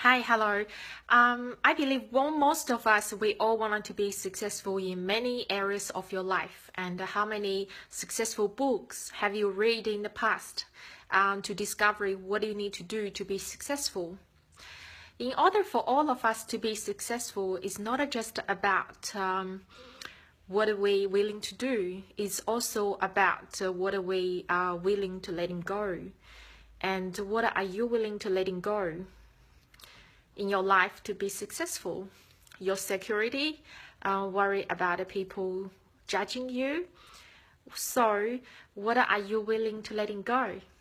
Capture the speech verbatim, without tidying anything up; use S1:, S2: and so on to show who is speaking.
S1: Hi, hello. Um, I believe well, most of us, we all want to be successful in many areas of your life. And how many successful books have you read in the past um, to discover what you need to do to be successful? In order for all of us to be successful, it's not just about um, what are we willing to do. It's also about uh, what are we are willing to letting go. And what are you willing to letting go in your life to be successful? Your security, uh, worry about the people judging you. So what are you willing to letting go?